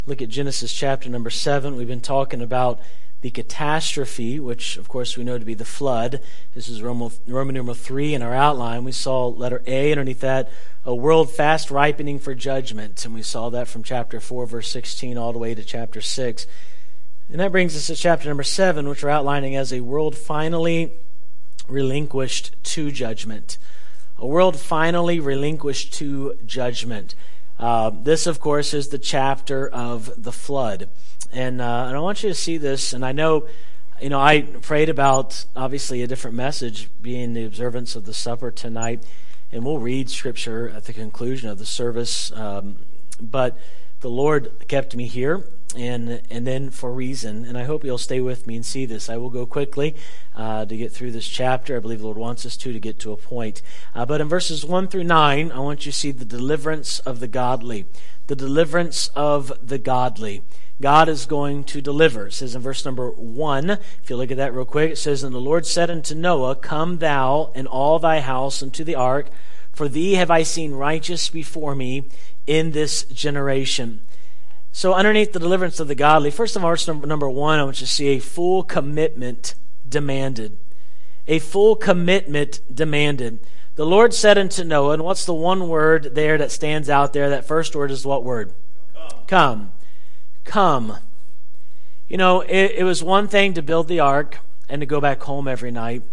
Look at Genesis chapter number 7. We've been talking about the catastrophe, which of course we know to be the flood. This is Roman numeral 3 in our outline. We saw letter A underneath that, a world fast ripening for judgment. And we saw that from chapter 4, verse 16, all the way to chapter 6. And that brings us to chapter number 7, which we're outlining as a world finally relinquished to judgment. A world finally relinquished to judgment. This, of course, is the chapter of the flood. And I want you to see this, and I know, I prayed about, obviously, a different message, being the observance of the supper tonight, and we'll read Scripture at the conclusion of the service, but the Lord kept me here, and then for a reason, and I hope you'll stay with me and see this. I will go quickly to get through this chapter. I believe the Lord wants us to get to a point. But in verses 1 through 9, I want you to see the deliverance of the godly. The deliverance of the godly. God is going to deliver. It says in verse number 1, if you look at that real quick, it says, "And the Lord said unto Noah, Come thou and all thy house into the ark, for thee have I seen righteous before me in this generation." So underneath the deliverance of the godly, first of all, verse number 1, I want you to see a full commitment demanded. A full commitment demanded. The Lord said unto Noah, and what's the one word there that stands out there? That first word is what word? Come. Come. It was one thing to build the ark and to go back home every night.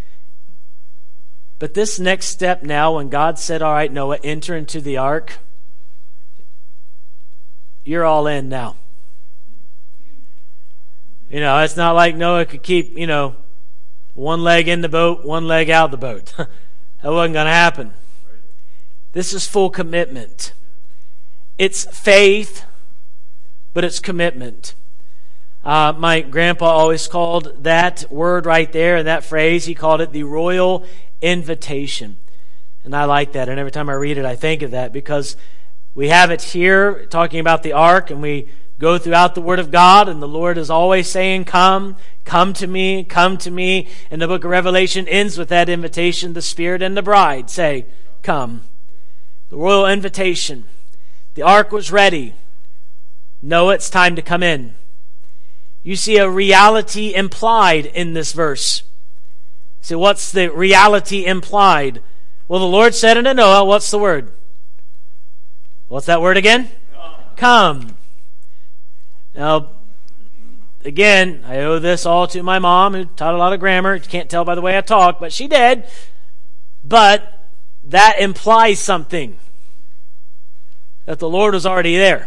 But this next step now, when God said, all right, Noah, enter into the ark, you're all in now. It's not like Noah could keep, one leg in the boat, one leg out of the boat. That wasn't going to happen. This is full commitment. It's faith, but it's commitment. My grandpa always called that word right there and that phrase, he called it the royal invitation. And I like that. And every time I read it, I think of that because we have it here talking about the ark, and we go throughout the Word of God, and the Lord is always saying, come to me, come to me. And the book of Revelation ends with that invitation. The Spirit and the bride say, come. The royal invitation. The ark was ready. Noah, it's time to come in. You see a reality implied in this verse. So what's the reality implied? Well, the Lord said unto Noah, what's the word? What's that word again? Come. Now, again, I owe this all to my mom, who taught a lot of grammar. You can't tell by the way I talk, but she did. But that implies something. That the Lord was already there.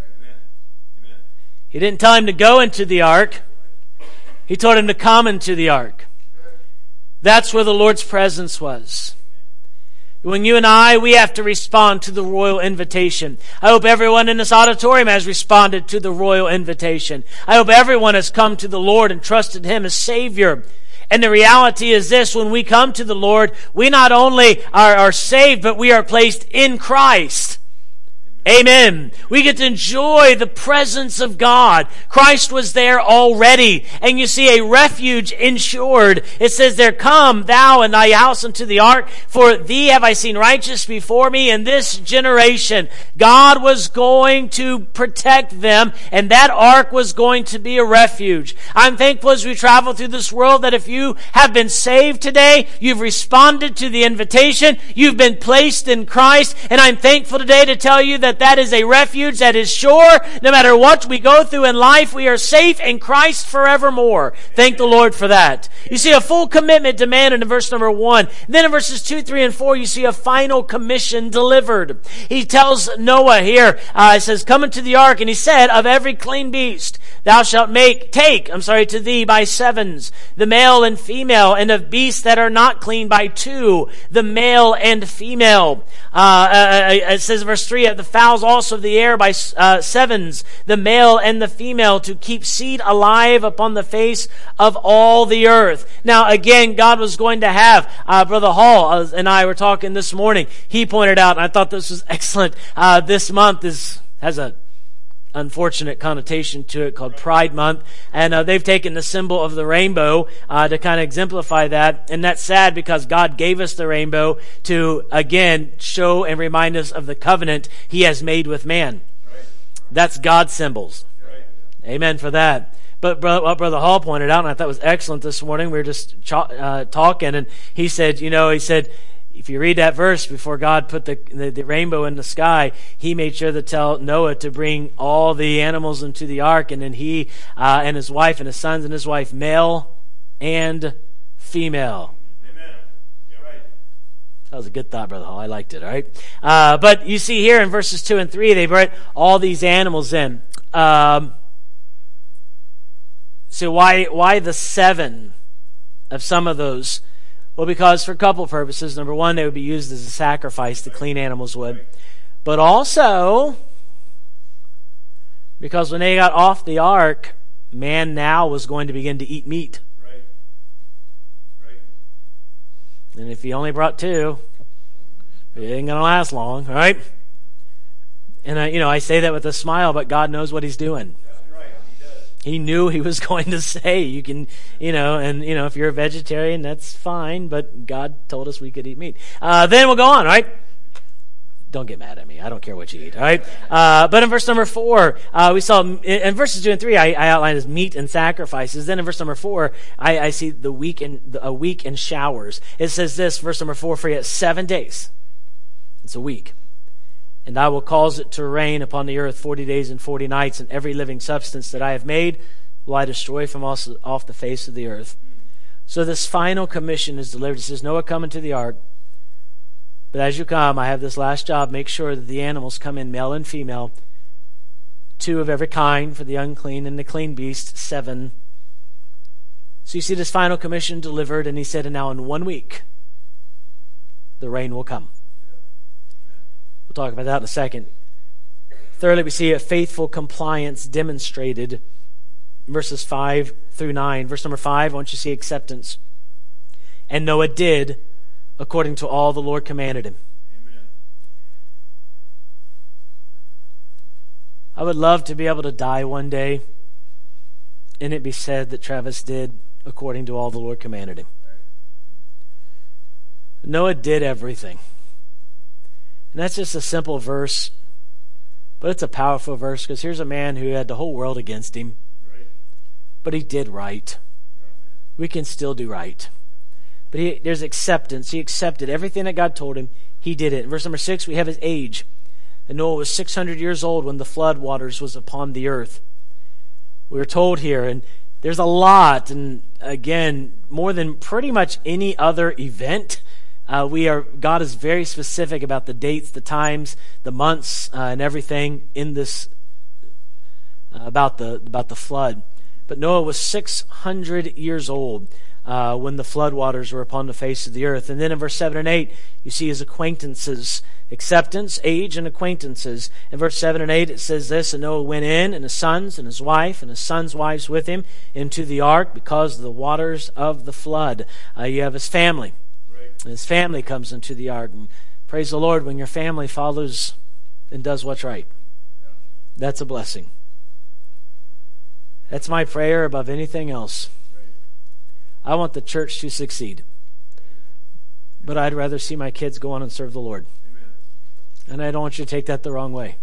Amen. He didn't tell him to go into the ark. He told him to come into the ark. That's where the Lord's presence was. When you and we have to respond to the royal invitation. I hope everyone in this auditorium has responded to the royal invitation. I hope everyone has come to the Lord and trusted Him as Savior. And the reality is this, when we come to the Lord, we not only are saved, but we are placed in Christ. Amen. We get to enjoy the presence of God. Christ was there already. And you see a refuge ensured. It says there, come thou and thy house unto the ark, for thee have I seen righteous before me in this generation. God was going to protect them, and that ark was going to be a refuge. I'm thankful as we travel through this world that if you have been saved today, you've responded to the invitation, you've been placed in Christ, and I'm thankful today to tell you that is a refuge that is sure. No matter what we go through in life, we are safe in Christ forevermore. Thank the Lord for that. You see a full commitment demanded in verse number 1. Then in verses 2, 3, and 4, you see a final commission delivered. He tells Noah here, it says, come into the ark, and he said, of every clean beast thou shalt take to thee by sevens, the male and female, and of beasts that are not clean by 2, the male and female. It says in verse 3, of the fowls also of the air by sevens, the male and the female, to keep seed alive upon the face of all the earth. Now again, God was going to have, Brother Hall and I were talking this morning. He pointed out, and I thought this was excellent, this month has a unfortunate connotation to it called Pride Month, and they've taken the symbol of the rainbow to kind of exemplify that, and that's sad because God gave us the rainbow to again show and remind us of the covenant He has made with man. That's God's symbols. Amen for that. But what Brother Hall pointed out, and I thought was excellent this morning, we were just talking, and he said, if you read that verse, before God put the rainbow in the sky, he made sure to tell Noah to bring all the animals into the ark, and then he and his wife and his sons and his wife, male and female. Amen. Yeah, right. That was a good thought, Brother Hall. I liked it, all right? But you see here in verses 2 and 3, they brought all these animals in. So why the 7 of some of those? Well, because for a couple of purposes. Number one, they would be used as a sacrifice, the clean animals would. But also, because when they got off the ark, man now was going to begin to eat meat. Right. And if you only brought 2, it ain't going to last long, right? And I say that with a smile, but God knows what he's doing. He knew he was going to say, you can, if you're a vegetarian, that's fine, but God told us we could eat meat. Then we'll go on, right? Don't get mad at me. I don't care what you eat, all right? But in verse number 4, we saw, in verses 2 and 3, I outlined as meat and sacrifices. Then in verse number 4, I see a week in showers. It says this, verse number 4, for yet 7 days. It's a week. And I will cause it to rain upon the earth 40 days and 40 nights, and every living substance that I have made will I destroy from off the face of the earth. So this final commission is delivered. It says, Noah, come into the ark. But as you come, I have this last job. Make sure that the animals come in, male and female, 2 of every kind for the unclean, and the clean beast, 7. So you see this final commission delivered, and he said, and now in 1 week, the rain will come. We'll talk about that in a second. Thirdly, we see a faithful compliance demonstrated. Verses 5 through 9. Verse number 5, I want you to see acceptance. And Noah did according to all the Lord commanded him. Amen. I would love to be able to die one day and it be said that Travis did according to all the Lord commanded him. Noah did everything. And that's just a simple verse, but it's a powerful verse because here's a man who had the whole world against him, but he did right. We can still do right. But there's acceptance. He accepted everything that God told him. He did it. In verse number 6, we have his age. And Noah was 600 years old when the flood waters was upon the earth. We were told here, and there's a lot, and again, more than pretty much any other event, God is very specific about the dates, the times, the months, and everything in this about the flood. But Noah was 600 years old when the flood waters were upon the face of the earth. And then in verse 7 and 8, you see his acquaintances, acceptance, age, and acquaintances. In verse 7 and 8, it says this, and Noah went in, and his sons, and his wife, and his sons' wives with him, into the ark because of the waters of the flood. You have his family. And his family comes into the ark. And praise the Lord when your family follows and does what's right. That's a blessing. That's my prayer above anything else. I want the church to succeed. But I'd rather see my kids go on and serve the Lord. Amen. And I don't want you to take that the wrong way.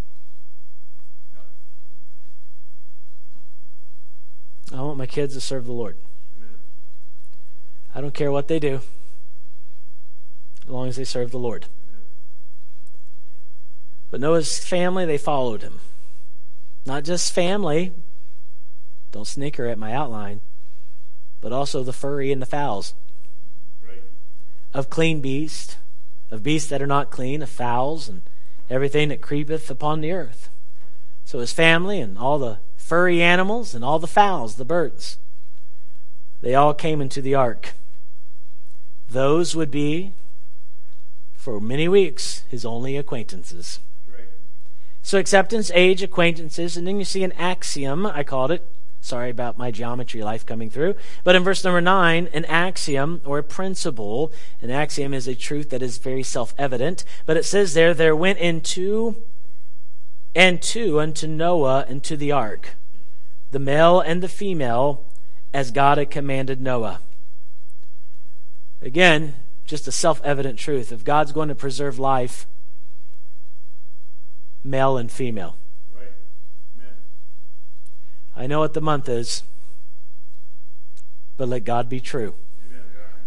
I want my kids to serve the Lord. Amen. I don't care what they do, as long as they serve the Lord. Amen. But Noah's family, they followed him. Not just family, don't snicker at my outline, but also the furry and the fowls. Right. Of clean beasts, of beasts that are not clean, of fowls, and everything that creepeth upon the earth. So his family and all the furry animals and all the fowls, the birds, they all came into the ark. Those would be, for many weeks, his only acquaintances. Right. So acceptance, age, acquaintances, and then you see an axiom, I called it. Sorry about my geometry life coming through. But in verse number 9, an axiom or a principle. An axiom is a truth that is very self-evident. But it says there went in two unto Noah into the ark, the male and the female, as God had commanded Noah. Again, just a self-evident truth. If God's going to preserve life, male and female. Right. I know what the month is, but let God be true. Amen.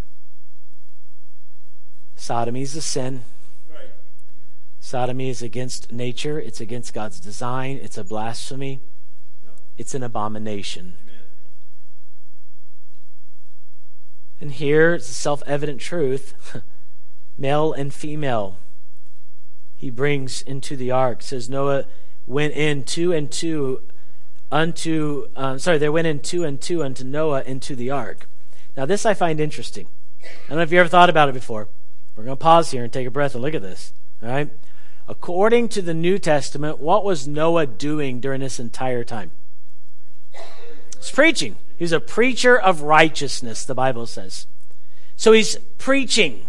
Sodomy is a sin. Right. Sodomy is against nature. It's against God's design. It's a blasphemy. Yep. It's an abomination. Amen. And here it's a self-evident truth. Male and female he brings into the ark. It says Noah went in two and two there went in two and two unto Noah into the ark. Now this I find interesting. I don't know if you ever thought about it before. We're going to pause here and take a breath and look at this. All right? According to the New Testament, what was Noah doing during this entire time? He's preaching. He's a preacher of righteousness, the Bible says. So he's preaching.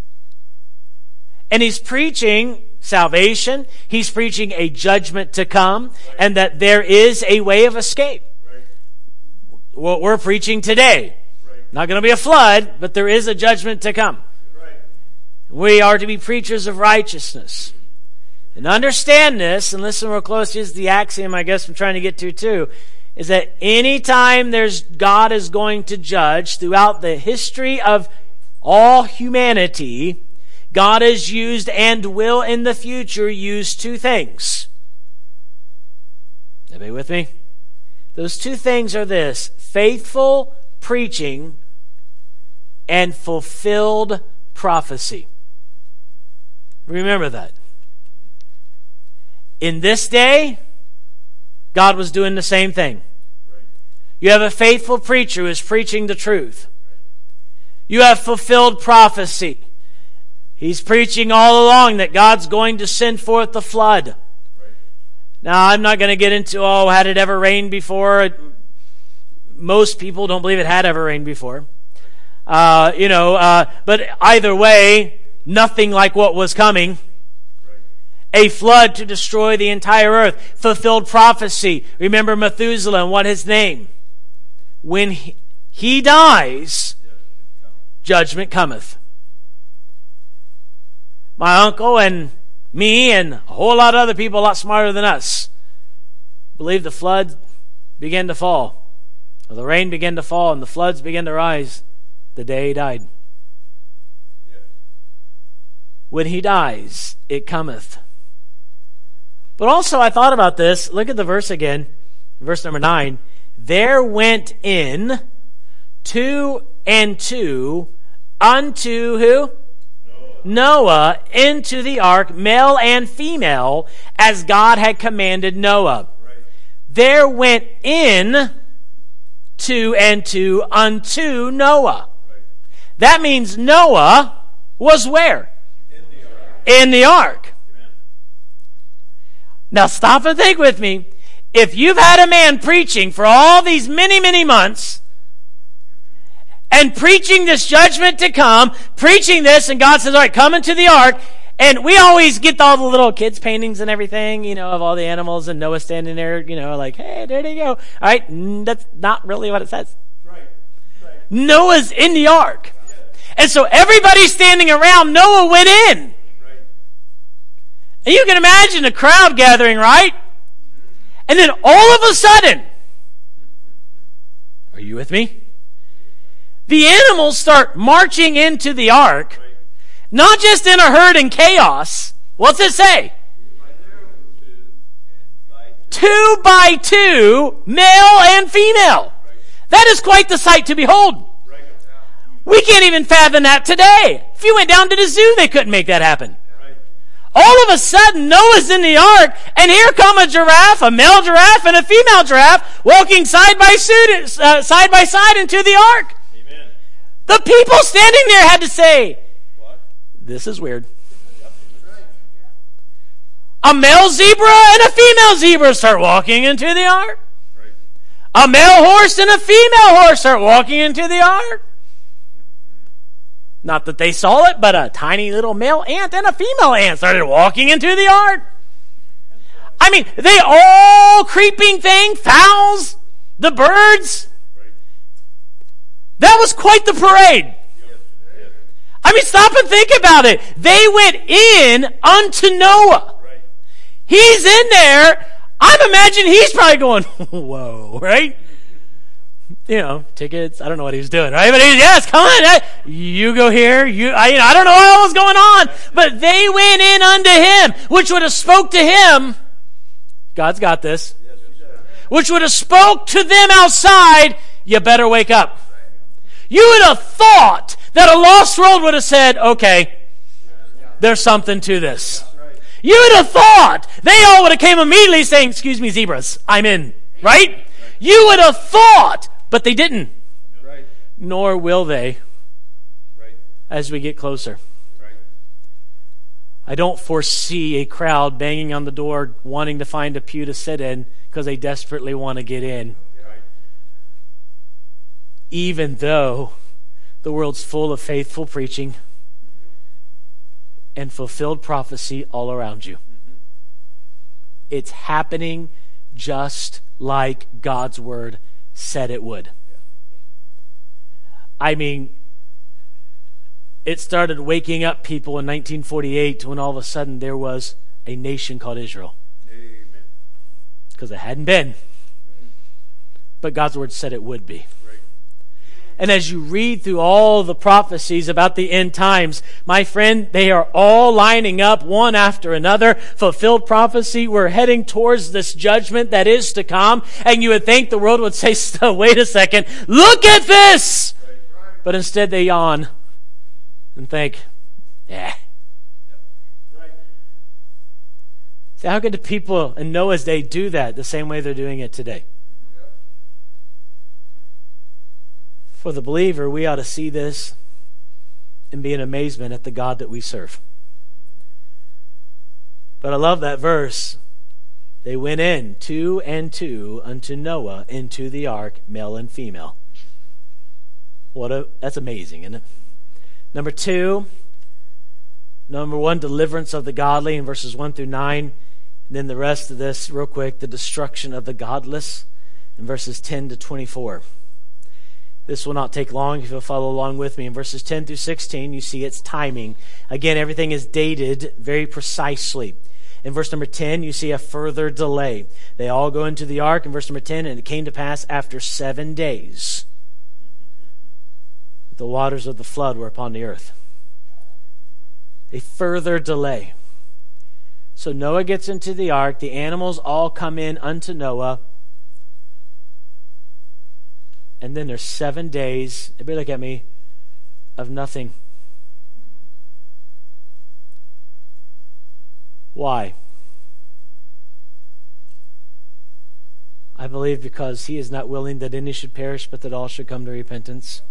And he's preaching salvation. He's preaching a judgment to come, and that there is a way of escape. Right. What we're preaching today. Right. Not going to be a flood, but there is a judgment to come. Right. We are to be preachers of righteousness. And understand this, and listen real close, is the axiom I guess I'm trying to get to too, is that anytime God is going to judge throughout the history of all humanity, God has used and will in the future use two things. Everybody with me? Those two things are this: faithful preaching and fulfilled prophecy. Remember that. In this day, God was doing the same thing. Right. You have a faithful preacher who is preaching the truth. You have fulfilled prophecy. He's preaching all along that God's going to send forth the flood. Right. Now, I'm not going to get into, had it ever rained before? Most people don't believe it had ever rained before. But either way, nothing like what was coming. A flood to destroy the entire earth. Fulfilled prophecy. Remember Methuselah and what his name? When he dies, judgment cometh. My uncle and me and a whole lot of other people a lot smarter than us believe the flood began to fall. Or the rain began to fall and the floods began to rise the day he died. When he dies, it cometh. But also I thought about this. Look at the verse again. Verse number 9. There went in 2 and 2 unto who? Noah into the ark, male and female, as God had commanded Noah. Right. There went in 2 and 2 unto Noah. Right. That means Noah was where? In the ark. In the ark. Amen. Now stop and think with me. If you've had a man preaching for all these many, many months, and preaching this judgment to come, preaching this, and God says, all right, come into the ark. And we always get all the little kids' paintings and everything, of all the animals, and Noah standing there, like, hey, there they go. All right, that's not really what it says. Right. Right. Noah's in the ark. And so everybody standing around, Noah went in. Right. And you can imagine a crowd gathering, right? And then all of a sudden, are you with me? The animals start marching into the ark, Right. not just in a herd and chaos. What's it say? 2 by 2, male and female. That is quite the sight to behold. Right. We can't even fathom that today. If you went down to the zoo, they couldn't make that happen. Right. All of a sudden, Noah's in the ark, and here come a giraffe, a male giraffe, and a female giraffe walking side by side into the ark. Amen. The people standing there had to say, What? this is weird. A male zebra and a female zebra start walking into the ark. Right. A male horse and a female horse start walking into the ark. Not that they saw it, but a tiny little male ant and a female ant started walking into the ark. I mean, they all creeping thing, fowls, the birds. Right. That was quite the parade. Yes. I mean, stop and think about it. They went in unto Noah. Right. He's in there I'm imagining he's probably going, whoa, right? Tickets. I don't know what he was doing, right? But yes, come on. You go here. I don't know what was going on. But they went in unto him, which would have spoke to him. God's got this. Which would have spoke to them outside, you better wake up. You would have thought that a lost world would have said, okay, there's something to this. You would have thought they all would have came immediately saying, excuse me, zebras, I'm in, right? You would have thought, but they didn't. Nor will they as we get closer. I don't foresee a crowd banging on the door wanting to find a pew to sit in because they desperately want to get in. Even though the world's full of faithful preaching and fulfilled prophecy all around you. It's happening just like God's word said it would. I mean, it started waking up people in 1948 when all of a sudden there was a nation called Israel. Amen. Because it hadn't been. But God's word said it would be. And as you read through all the prophecies about the end times, my friend, they are all lining up one after another. Fulfilled prophecy. We're heading towards this judgment that is to come. And you would think the world would say, wait a second, look at this! But instead they yawn and think, yeah. So how could the people in Noah's day do that the same way they're doing it today? For the believer, we ought to see this and be in amazement at the God that we serve. But I love that verse. They went in, two and two, unto Noah into the ark, male and female. That's amazing, isn't it? Number one, deliverance of the godly in verses 1 through 9. And then the rest of this, real quick, the destruction of the godless in verses 10 to 24. This will not take long if you'll follow along with me. In verses 10 through 16, you see its timing. Again, everything is dated very precisely. In verse number 10, you see a further delay. They all go into the ark. In verse number 10, and it came to pass after 7 days, the waters of the flood were upon the earth. A further delay. So Noah gets into the ark. The animals all come in unto Noah. And then there's 7 days, everybody look at me, of nothing. Why? I believe because he is not willing that any should perish, but that all should come to repentance.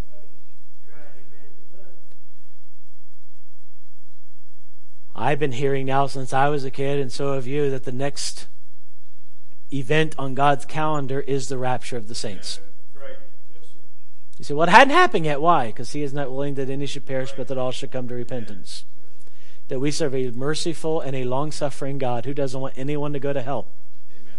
I've been hearing now since I was a kid, and so have you, that the next event on God's calendar is the rapture of the saints. You say, well, it hadn't happened yet. Why? Because he is not willing that any should perish, but that all should come to repentance. That we serve a merciful and a long-suffering God who doesn't want anyone to go to hell. Amen.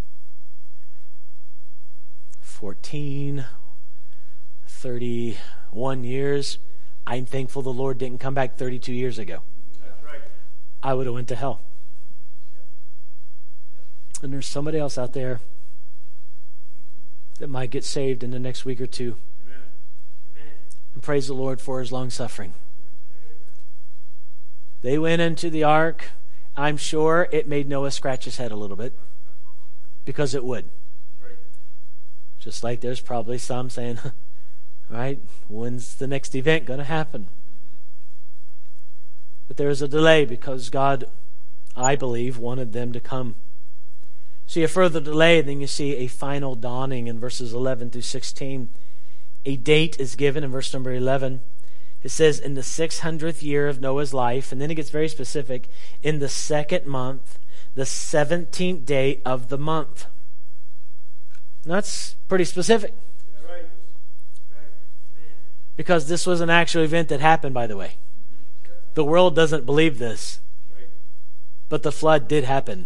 31 years. I'm thankful the Lord didn't come back 32 years ago. That's right. I would have went to hell. And there's somebody else out there that might get saved in the next week or two. And praise the Lord for his long suffering. They went into the ark. I'm sure it made Noah scratch his head a little bit. Because it would. Just like there's probably some saying, right, when's the next event going to happen? But there was a delay because God, I believe, wanted them to come. See a further delay, then you see a final dawning in verses 11 through 16. A date is given in verse number 11. It says, in the 600th year of Noah's life, and then it gets very specific, in the 2nd month, the 17th day of the month. That's pretty specific. Because this was an actual event that happened, by the way. The world doesn't believe this. But the flood did happen.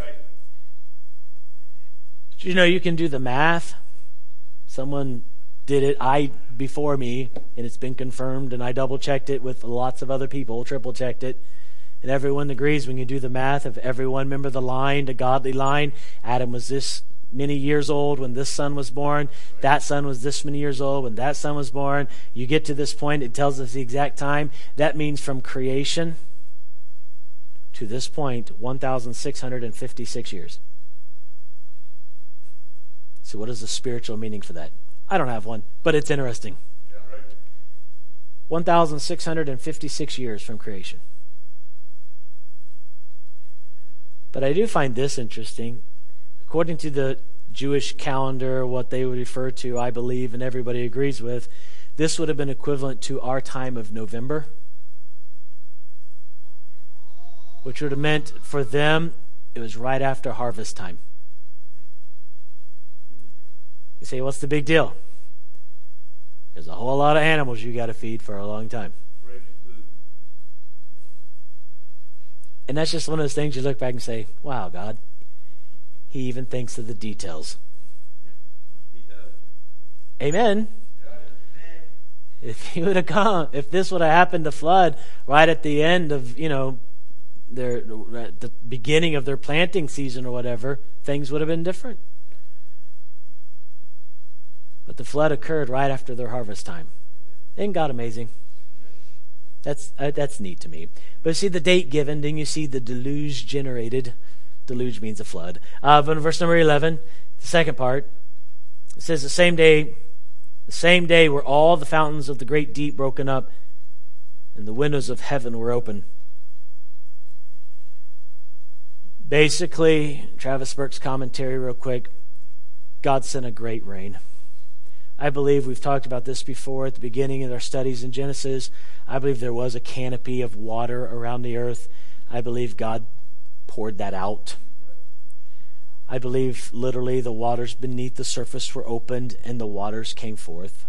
You know, you can do the math. Someone did it before me, and it's been confirmed, and I double-checked it with lots of other people, triple-checked it. And everyone agrees when you do the math, if everyone remember the line, the godly line, Adam was this many years old when this son was born, that son was this many years old when that son was born. You get to this point, it tells us the exact time. That means from creation to this point, 1,656 years. So what is the spiritual meaning for that? I don't have one, but it's interesting. 1,656 years from creation. But I do find this interesting. According to the Jewish calendar, what they would refer to, I believe, and everybody agrees with, this would have been equivalent to our time of November, which would have meant for them, it was right after harvest time. You say, what's the big deal? There's a whole lot of animals you got to feed for a long time. And that's just one of those things you look back and say, wow, God, He even thinks of the details. Amen. If He would have come, if this would have happened to flood right at the end of, the beginning of their planting season or whatever, things would have been different. But the flood occurred right after their harvest time. Isn't God amazing? That's neat to me. But see the date given, then you see the deluge generated. Deluge means a flood. But in verse number 11, the second part, it says the same day were all the fountains of the great deep broken up, and the windows of heaven were open. Basically, Travis Burke's commentary real quick, God sent a great rain. I believe we've talked about this before at the beginning of our studies in Genesis. I believe there was a canopy of water around the earth. I believe God poured that out. I believe literally the waters beneath the surface were opened and the waters came forth.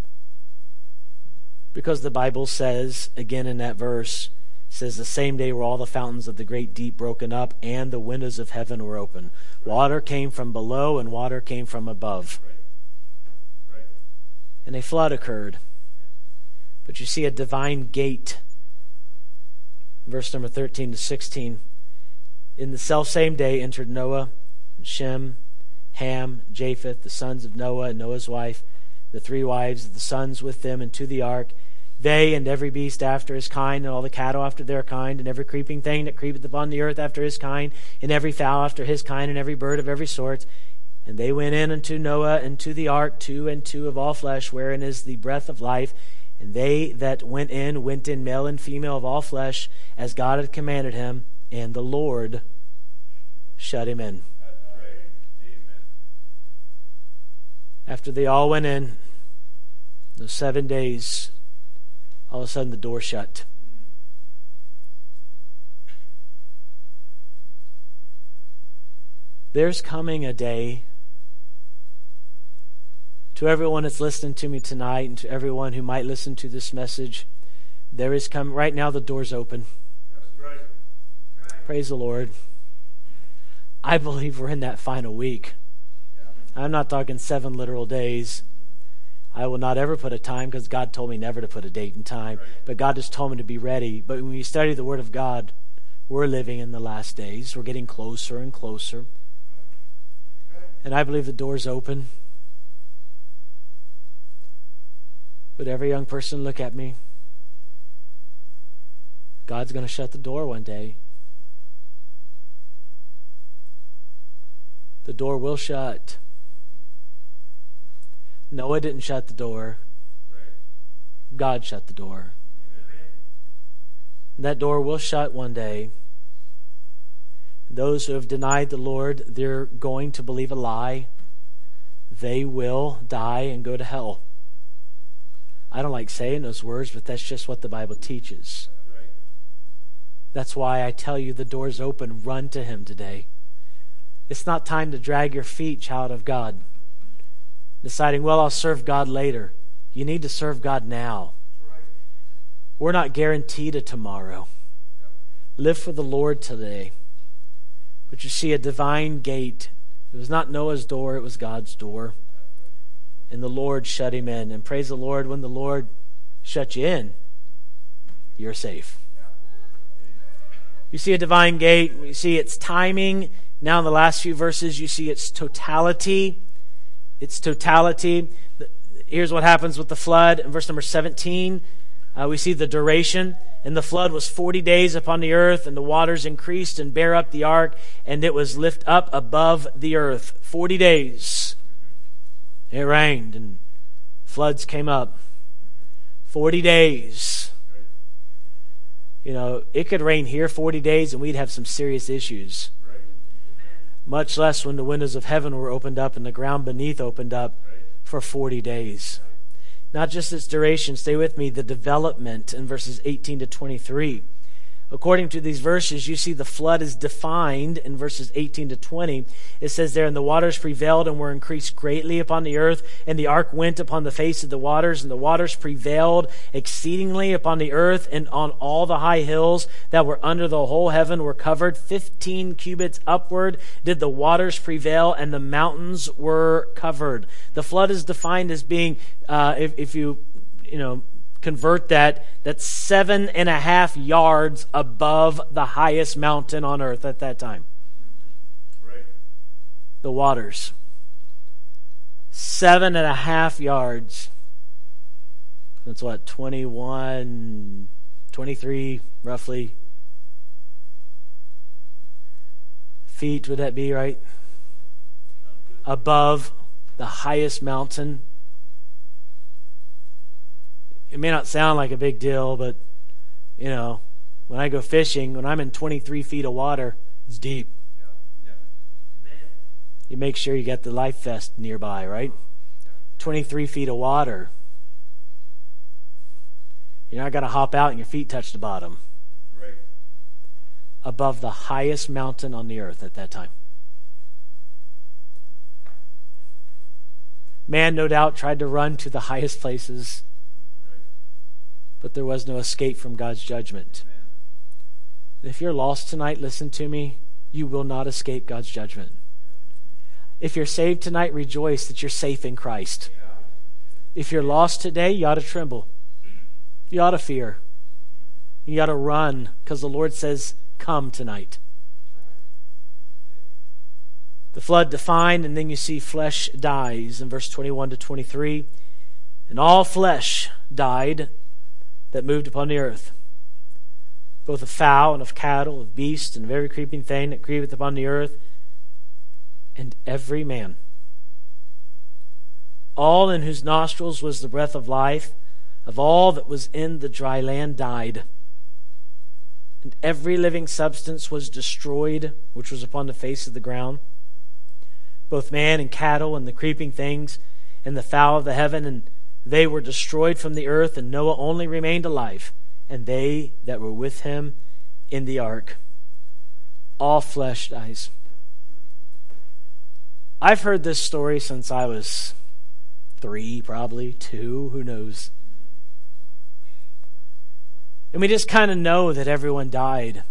Because the Bible says, again in that verse, says the same day were all the fountains of the great deep broken up and the windows of heaven were open. Water came from below and water came from above. And a flood occurred. But you see a divine gate. Verse number 13 to 16. In the selfsame day entered Noah, and Shem, Ham, Japheth, the sons of Noah and Noah's wife, the three wives of the sons with them into the ark. They and every beast after his kind, and all the cattle after their kind, and every creeping thing that creepeth upon the earth after his kind, and every fowl after his kind, and every bird of every sort. And they went in unto Noah into the ark, 2 and 2 of all flesh, wherein is the breath of life. And they that went in male and female of all flesh, as God had commanded him, and the Lord shut him in. After they all went in, those 7 days, all of a sudden the door shut. There's coming a day, to everyone that's listening to me tonight and to everyone who might listen to this message, there is come right now the door's open. Right. Praise the Lord. I believe we're in that final week. I'm not talking 7 literal days. I will not ever put a time because God told me never to put a date and time. But God just told me to be ready. But when we study the Word of God, we're living in the last days. We're getting closer and closer. And I believe the door's open. But every young person, look at me. God's going to shut the door one day. The door will shut. Noah didn't shut the door. God shut the door. And that door will shut one day. Those who have denied the Lord, they're going to believe a lie. They will die and go to hell. I don't like saying those words, but that's just what the Bible teaches. That's why I tell you the door's open. Run to Him today. It's not time to drag your feet, child of God. Deciding, well, I'll serve God later. You need to serve God now. We're not guaranteed a tomorrow. Live for the Lord today. But you see a divine gate. It was not Noah's door, it was God's door. And the Lord shut him in. And praise the Lord, when the Lord shut you in, you're safe. You see a divine gate. You see its timing. Now in the last few verses, you see its totality. Its totality. Here's what happens with the flood. In verse number 17, we see the duration. And the flood was 40 days upon the earth, and the waters increased and bare up the ark, and it was lift up above the earth. 40 days. It rained, and floods came up. 40 days. You know, it could rain here 40 days, and we'd have some serious issues. Much less when the windows of heaven were opened up and the ground beneath opened up for 40 days. Not just its duration, stay with me, the development in verses 18 to 23. According to these verses, you see the flood is defined in verses 18 to 20. It says there, and the waters prevailed and were increased greatly upon the earth, and the ark went upon the face of the waters, and the waters prevailed exceedingly upon the earth, and on all the high hills that were under the whole heaven were covered. 15 cubits upward did the waters prevail, and the mountains were covered. The flood is defined as being, if you convert that's 7.5 yards above the highest mountain on earth at that time. Right. The waters. 7.5 yards. That's what, 21, 23 roughly feet, would that be right? Above the highest mountain. It may not sound like a big deal, but, when I go fishing, when I'm in 23 feet of water, it's deep. Yeah. You make sure you got the life vest nearby, right? 23 feet of water. You're not going to hop out and your feet touch the bottom. Right. Above the highest mountain on the earth at that time. Man, no doubt, tried to run to the highest places, but there was no escape from God's judgment. And if you're lost tonight, listen to me, you will not escape God's judgment. If you're saved tonight, rejoice that you're safe in Christ. If you're lost today, you ought to tremble. You ought to fear. You ought to run, because the Lord says, come tonight. The flood defined, and then you see flesh dies in verse 21 to 23. And all flesh died that moved upon the earth, both of fowl and of cattle, of beast, and of every creeping thing that creepeth upon the earth, and every man. All in whose nostrils was the breath of life, of all that was in the dry land died. And every living substance was destroyed, which was upon the face of the ground, both man and cattle, and the creeping things, and the fowl of the heaven, and they were destroyed from the earth, and Noah only remained alive, and they that were with him in the ark. All flesh dies. I've heard this story since I was 3, probably 2, who knows. And we just kind of know that everyone died.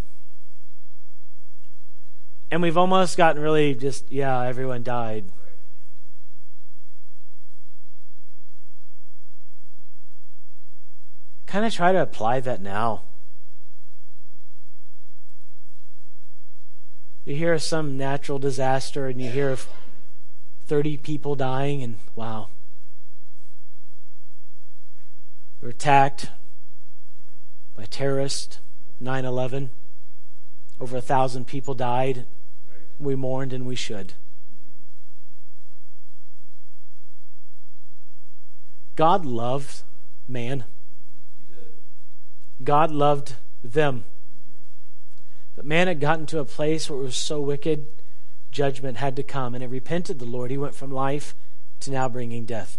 And we've almost gotten really just, everyone died. Kind of try to apply that now. You hear of some natural disaster and you hear of 30 people dying, and wow. We're attacked by terrorists, 9/11. Over 1,000 people died. We mourned, and we should. God loved man. God loved them. But man had gotten to a place where it was so wicked, judgment had to come. And it repented the Lord. He went from life to now bringing death.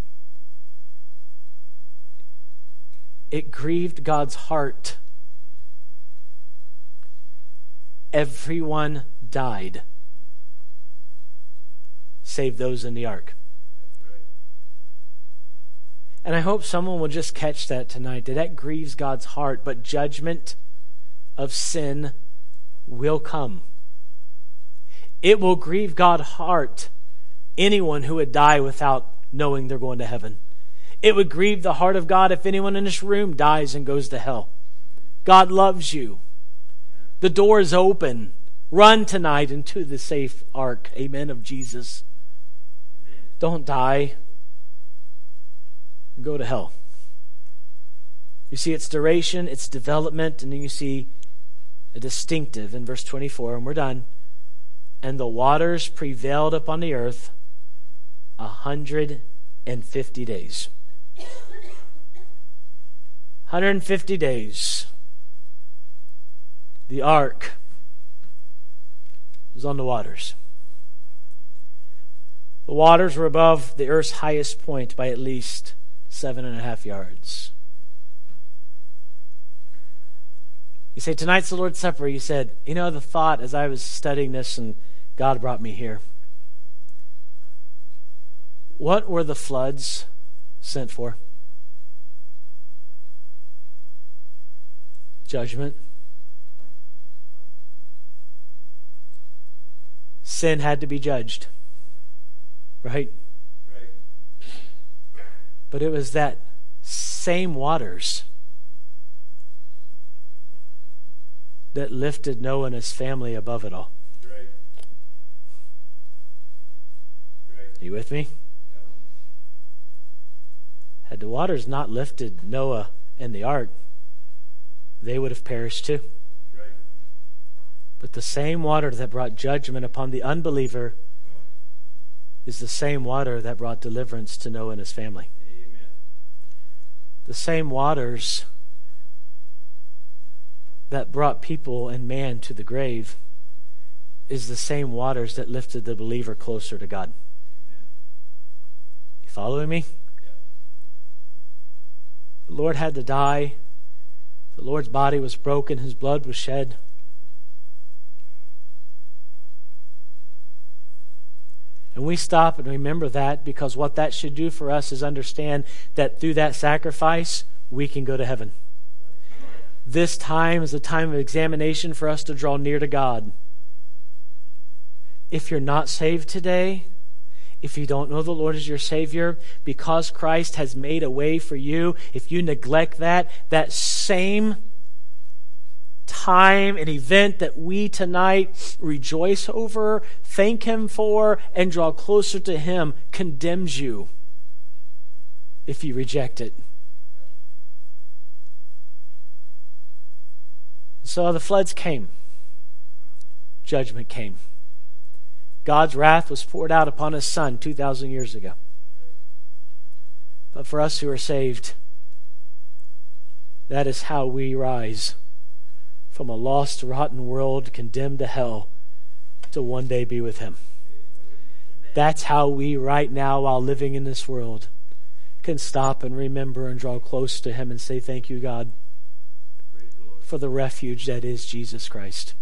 It grieved God's heart. Everyone died, save those in the ark. And I hope someone will just catch that tonight, that grieves God's heart, but judgment of sin will come. It will grieve God's heart, anyone who would die without knowing they're going to heaven. It would grieve the heart of God if anyone in this room dies and goes to hell. God loves you. The door is open. Run tonight into the safe ark, amen, of Jesus. Amen. Don't die. Go to hell. You see its duration, its development, and then you see a distinctive in verse 24, and we're done. And the waters prevailed upon the earth 150 days. 150 days. The ark was on the waters. The waters were above the earth's highest point by at least 7.5 yards. You say, tonight's the Lord's Supper. You said, the thought as I was studying this and God brought me here. What were the floods sent for? Judgment. Sin had to be judged. Right? But it was that same waters that lifted Noah and his family above it all. Right. Are you with me? Yeah. Had the waters not lifted Noah and the ark, they would have perished too. Right. But the same water that brought judgment upon the unbeliever is the same water that brought deliverance to Noah and his family. Amen. The same waters that brought people and man to the grave is the same waters that lifted the believer closer to God. Amen. You following me? Yeah. The Lord had to die. The Lord's body was broken. His blood was shed. And we stop and remember that, because what that should do for us is understand that through that sacrifice, we can go to heaven. This time is a time of examination for us to draw near to God. If you're not saved today, if you don't know the Lord as your Savior, because Christ has made a way for you, if you neglect that same time and event that we tonight rejoice over, thank Him for, and draw closer to Him, condemns you if you reject it. So the floods came. Judgment came. God's wrath was poured out upon His Son 2,000 years ago. But for us who are saved, that is how we rise from a lost, rotten world condemned to hell to one day be with Him. That's how we right now, while living in this world, can stop and remember and draw close to Him and say, thank you, God, for the refuge that is Jesus Christ.